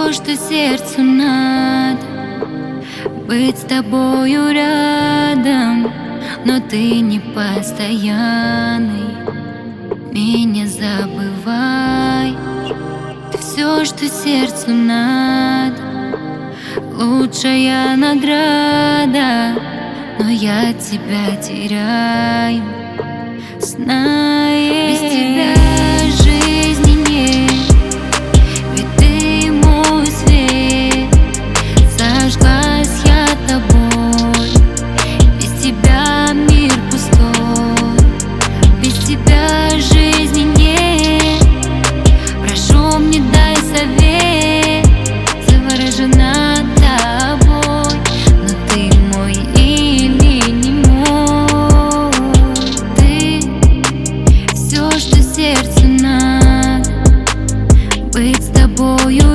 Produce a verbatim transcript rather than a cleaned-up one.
все, что сердцу надо. Быть с тобою рядом, но ты не постоянный. Меня забываешь. Ты все, что сердцу надо. Лучшая награда, но я тебя теряю. Знаешь, без тебя жизни нет, ведь ты мой свет. Зажглась я тобой, без тебя мир пустой. Без тебя жизни нет, прошу, мне дай совет. Заворожена тобой, но ты мой или не мой. Ты все, что сердцу надо. Быть с тобою